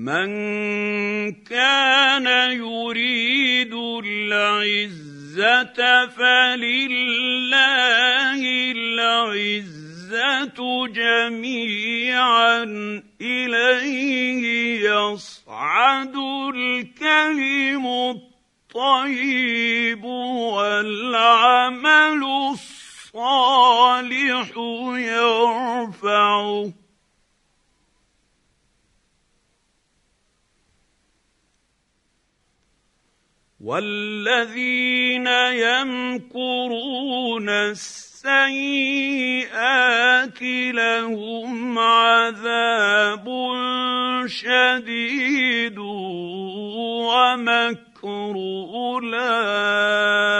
من كان يريد العزة فلله العزة جميعا إليه يصعد الكلم الطيب والعمل الصالح يرفعه والذين يمكرون السيئات لهم عذاب شديد ومكر أولئك